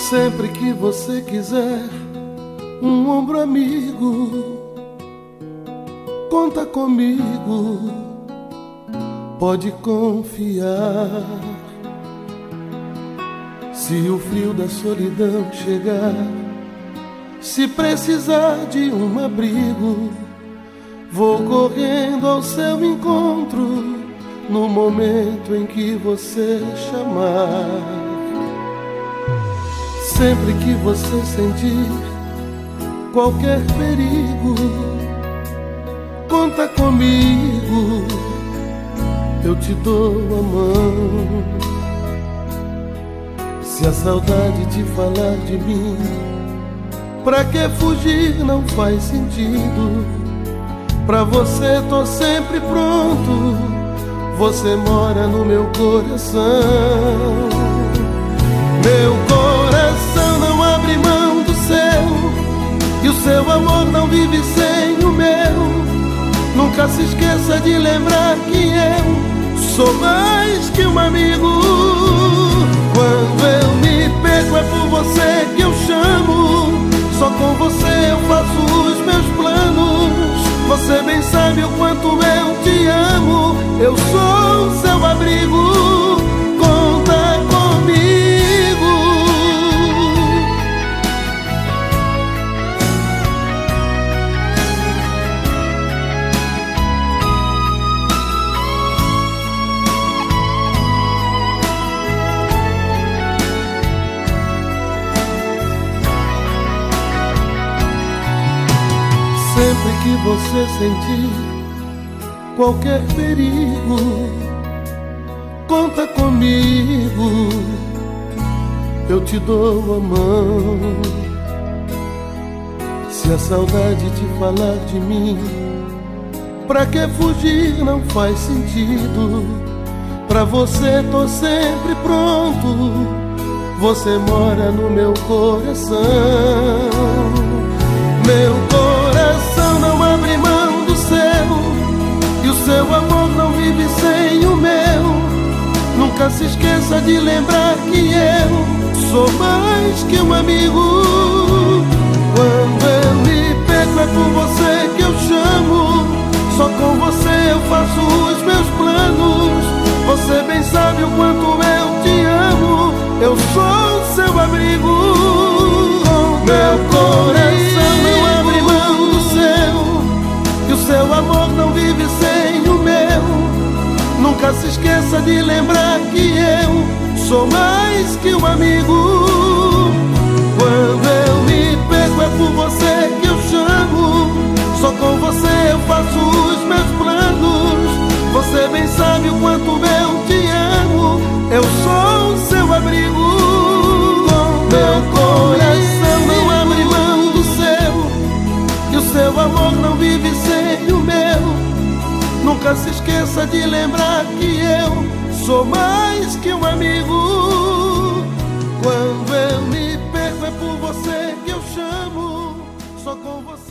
Sempre que você quiser um ombro amigo, conta comigo, pode confiar. Se o frio da solidão chegar, se precisar de um abrigo, vou correndo ao seu encontro no momento em que você chamar. Sempre que você sentir qualquer perigo, conta comigo, eu te dou a mão. Se a saudade te falar de mim, pra que fugir não faz sentido. Pra você tô sempre pronto, você mora no meu coração. Meu coração não abre mão do seu, e o seu amor não vive sem o meu. Nunca se esqueça de lembrar que eu sou mais que um amigo. Quando eu me perco é por você que eu chamo, só com você eu faço os meus planos. Você bem sabe o quanto eu te amo, eu sou o seu abrigo, conta comigo. Sempre que você sentir qualquer perigo, conta comigo, eu te dou a mão. Se a saudade te falar de mim, pra que fugir não faz sentido. Pra você tô sempre pronto, você mora no meu coração. Meu coração não abre mão do seu, e o seu amor não vive sem o meu. Nunca se esqueça de lembrar que eu sou mais que um amigo. Quando eu me perco é por você que eu chamo, só com você eu faço os meus planos. Você bem sabe o quanto eu te amo, eu sou o seu abrigo. Meu coração não abre mão do seu, e o seu amor não vive sem o meu. Nunca se esqueça de lembrar que eu sou mais que um amigo. Quando eu me perco é por você que eu chamo, só com você eu faço os meus planos. Você bem sabe o quanto eu te amo, eu sou o seu abrigo. Meu coração não abre mão do seu, e o seu amor não vive sem o meu. Nunca se esqueça de lembrar que eu sou mais que um amigo. Quando eu me perco é por você que eu chamo, só com você